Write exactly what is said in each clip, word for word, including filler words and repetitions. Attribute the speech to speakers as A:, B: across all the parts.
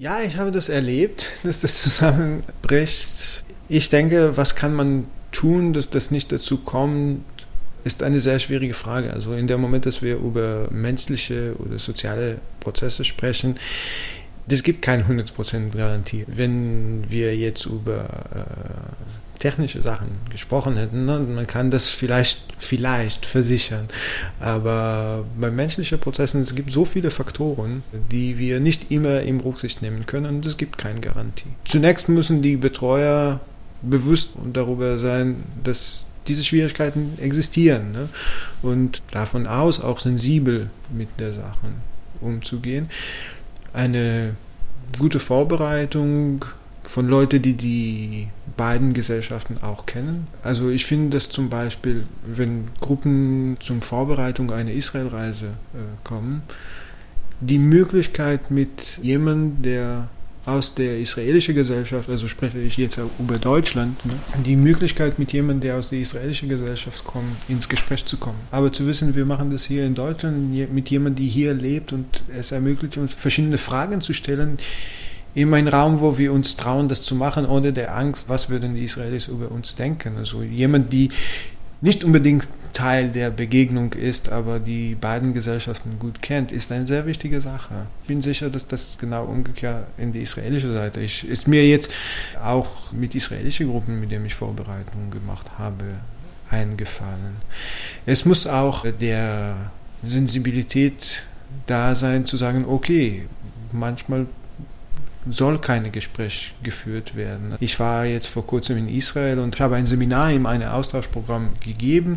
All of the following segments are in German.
A: Ja, ich habe das erlebt, dass das zusammenbricht. Ich denke, was kann man tun, dass das nicht dazu kommt, ist eine sehr schwierige Frage. Also in dem Moment, dass wir über menschliche oder soziale Prozesse sprechen, es gibt keine hundert Prozent Garantie. Wenn wir jetzt über äh, technische Sachen gesprochen hätten, ne, man kann das vielleicht, vielleicht versichern. Aber bei menschlichen Prozessen, es gibt so viele Faktoren, die wir nicht immer in Rücksicht nehmen können, und es gibt keine Garantie. Zunächst müssen die Betreuer bewusst darüber sein, dass diese Schwierigkeiten existieren, ne? Und davon aus auch sensibel mit der Sache umzugehen. Eine gute Vorbereitung von Leuten, die die beiden Gesellschaften auch kennen. Also ich finde, dass zum Beispiel, wenn Gruppen zur Vorbereitung einer Israelreise äh, kommen, die Möglichkeit mit jemandem, der aus der israelischen Gesellschaft, also spreche ich jetzt auch über Deutschland, ne, die Möglichkeit mit jemandem, der aus der israelischen Gesellschaft kommt, ins Gespräch zu kommen. Aber zu wissen, wir machen das hier in Deutschland mit jemandem, der hier lebt, und es ermöglicht uns, verschiedene Fragen zu stellen, in einen Raum, wo wir uns trauen, das zu machen, ohne der Angst, was würden die Israelis über uns denken. Also jemand, die nicht unbedingt Teil der Begegnung ist, aber die beiden Gesellschaften gut kennt, ist eine sehr wichtige Sache. Ich bin sicher, dass das genau umgekehrt in die israelische Seite ist. Ist mir jetzt auch mit israelischen Gruppen, mit denen ich Vorbereitungen gemacht habe, eingefallen. Es muss auch der Sensibilität da sein, zu sagen, okay, manchmal soll kein Gespräch geführt werden. Ich war jetzt vor kurzem in Israel und habe ein Seminar in einem Austauschprogramm gegeben,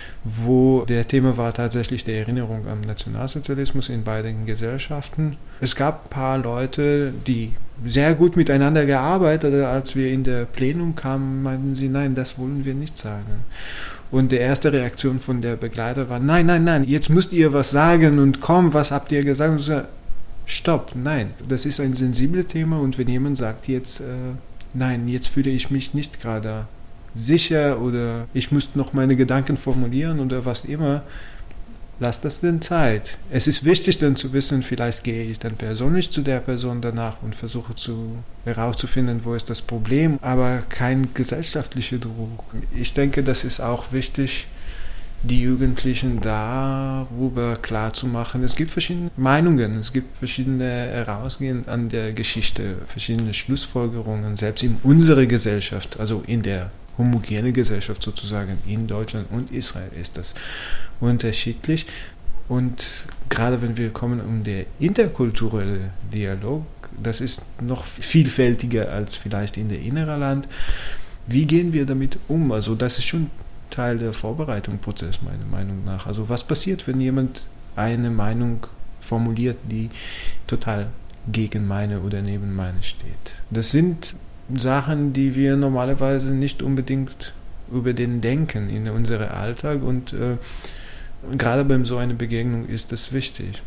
A: wo der Thema war tatsächlich die Erinnerung am Nationalsozialismus in beiden Gesellschaften. Es gab ein paar Leute, die sehr gut miteinander gearbeitet haben. Als wir in der Plenum kamen, meinten sie, nein, das wollen wir nicht sagen. Und die erste Reaktion von der Begleiter war, nein, nein, nein, jetzt müsst ihr was sagen und komm, was habt ihr gesagt? Und so, stopp, nein, das ist ein sensibles Thema, und wenn jemand sagt jetzt, äh, nein, jetzt fühle ich mich nicht gerade sicher oder ich müsste noch meine Gedanken formulieren oder was immer, lasst das denn Zeit. Es ist wichtig dann zu wissen, vielleicht gehe ich dann persönlich zu der Person danach und versuche zu, herauszufinden, wo ist das Problem, aber kein gesellschaftlicher Druck. Ich denke, das ist auch wichtig, die Jugendlichen darüber klar zu machen. Es gibt verschiedene Meinungen, es gibt verschiedene Herausgehen an der Geschichte, verschiedene Schlussfolgerungen, selbst in unserer Gesellschaft, also in der homogenen Gesellschaft sozusagen, in Deutschland und Israel ist das unterschiedlich. Und gerade wenn wir kommen um den interkulturellen Dialog, das ist noch vielfältiger als vielleicht in der inneren Land. Wie gehen wir damit um? Also das ist schon Teil der Vorbereitungsprozess, meiner Meinung nach. Also was passiert, wenn jemand eine Meinung formuliert, die total gegen meine oder neben meine steht? Das sind Sachen, die wir normalerweise nicht unbedingt über den denken in unserem Alltag, und äh, gerade bei so einer Begegnung ist das wichtig.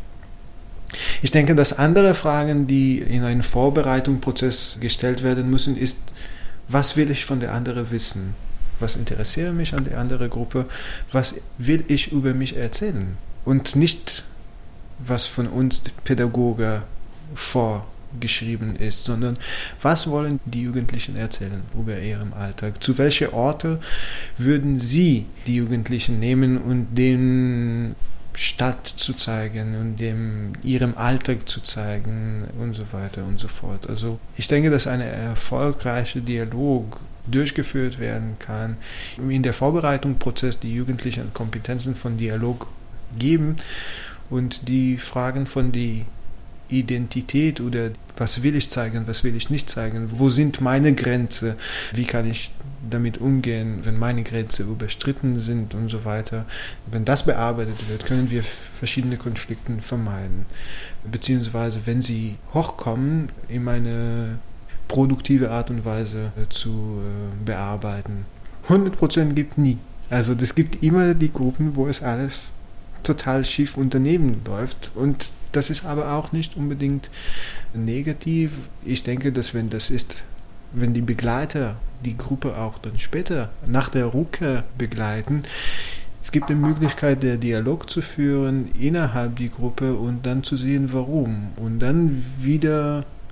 A: Ich denke, dass andere Fragen, die in einem Vorbereitungsprozess gestellt werden müssen, ist, was will ich von der anderen wissen? Was interessiert mich an der anderen Gruppe? Was will ich über mich erzählen? Und nicht, was von uns Pädagogen vorgeschrieben ist, sondern was wollen die Jugendlichen erzählen über ihren Alltag? Zu welchen Orten würden sie die Jugendlichen nehmen und den Stadt zu zeigen und dem ihrem Alltag zu zeigen und so weiter und so fort. Also ich denke, dass ein erfolgreicher Dialog durchgeführt werden kann, in der Vorbereitungsprozess die Jugendlichen Kompetenzen von Dialog geben und die Fragen von der Identität oder was will ich zeigen, was will ich nicht zeigen, wo sind meine Grenzen, wie kann ich damit umgehen, wenn meine Grenzen überstritten sind und so weiter. Wenn das bearbeitet wird, können wir verschiedene Konflikte vermeiden. Beziehungsweise, wenn sie hochkommen, in eine produktive Art und Weise zu äh, bearbeiten. hundert Prozent gibt nie. Also es gibt immer die Gruppen, wo es alles total schief und daneben läuft, und das ist aber auch nicht unbedingt negativ. Ich denke, dass wenn das ist, wenn die Begleiter die Gruppe auch dann später nach der Rückkehr begleiten, es gibt eine Möglichkeit, der Dialog zu führen innerhalb der Gruppe und dann zu sehen, warum. Und dann wieder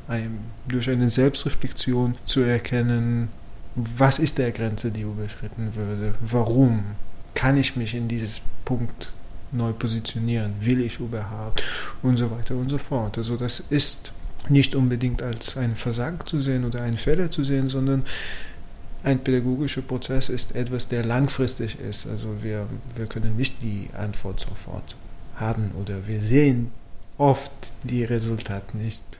A: ein, durch eine Selbstreflexion zu erkennen, was ist der Grenze, die überschritten würde, warum kann ich mich in dieses Punkt neu positionieren, will ich überhaupt und so weiter und so fort. Also das ist nicht unbedingt als ein Versagen zu sehen oder einen Fehler zu sehen, sondern ein pädagogischer Prozess ist etwas, der langfristig ist. Also wir, wir können nicht die Antwort sofort haben oder wir sehen oft die Resultate nicht.